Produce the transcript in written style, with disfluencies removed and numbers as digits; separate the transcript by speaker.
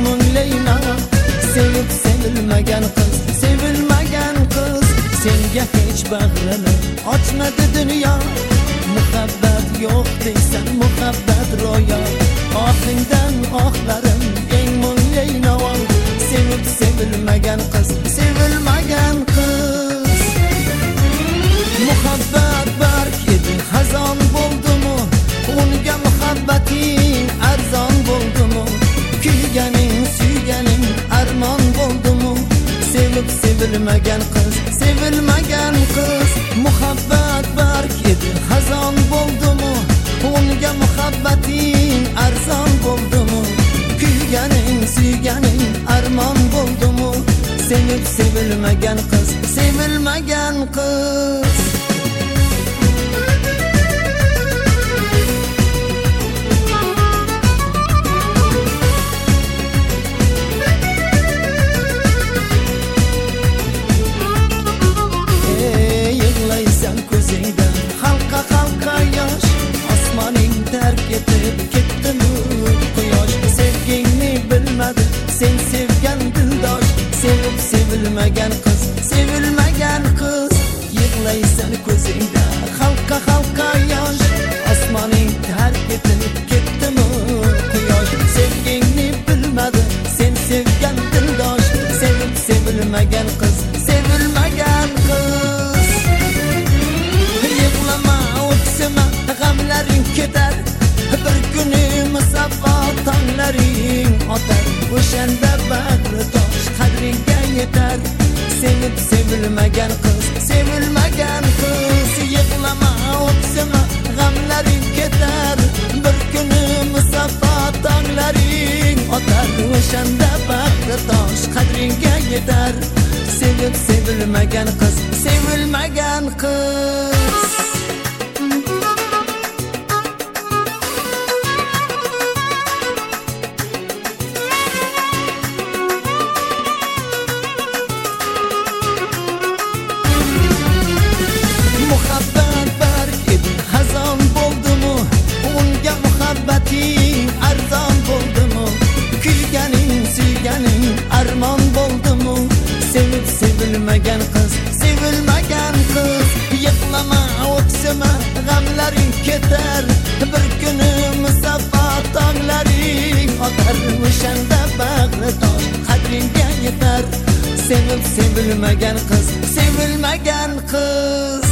Speaker 1: munglayna. Sevib sevilmagan qiz, sevilmagan qiz, senga hech bag'rini ochmadi dunyo. Muhabbat yo'q deysan, muhabbat ro'yo. Oxingdan oxlarim eng munglayna. Sevib sevilmagan qiz, sevilmagan qiz. Muhabbat bark edi, xazon bo'ldimi? Unga muhabbating arzon bo'ldimi? Kuyganing, suyganing armon bo'ldimi? Sevib sevilmagan qiz, sevilmagan qiz. Muhabbat bark edi, xazon bo'ldimi? Unga muhabbating arzon bo'ldimi? Kuyganing, suyganing armon bo'ldimi? Sevib sevilmagan qiz, sevilmagan qiz. Ko'zingdan halqa halqa yosh, osmoning tark etib ketdimi quyosh? Sevgingni bilmadi sen sevgan dildosh. Sevib sevilmagan qiz, sevilmagan qiz. Yig'laysan ko'zingda halqa halqa yosh, osmoning tark etib ketdimi quyosh? Sevgingni bilmadi sen sevgan dildosh. Sevib sevilmagan qiz, sevilmagan qiz. G'amlaring ketar, bir kuni musaffo tonglaring otar. O'shanda bag'ri tosh qadringga yetar. Sevib sevilmagan qiz, sevilmagan qiz. Yig'lama, o'ksima, g'amlaring ketar, bir kuni musaffo tonglaring otar. O'shanda bag'ri tosh qadringga yetar. Sevib sevilmagan qiz, sevilmagan qiz. Muhabbat bark edi, xazon bo'ldimi? Unga muhabbating arzon bo'ldimi? Kuyganing, suyganing armon bo'ldimi? Sevib sevilmagan qiz, sevilmagan qiz. Yig'lama, o'ksima, g'amlaring ketar, bir kuni musaffo tonglaring otar. O'shanda bag'ri tosh qadringga yetar. Sevib sevilmagan qiz, sevilmagan qiz.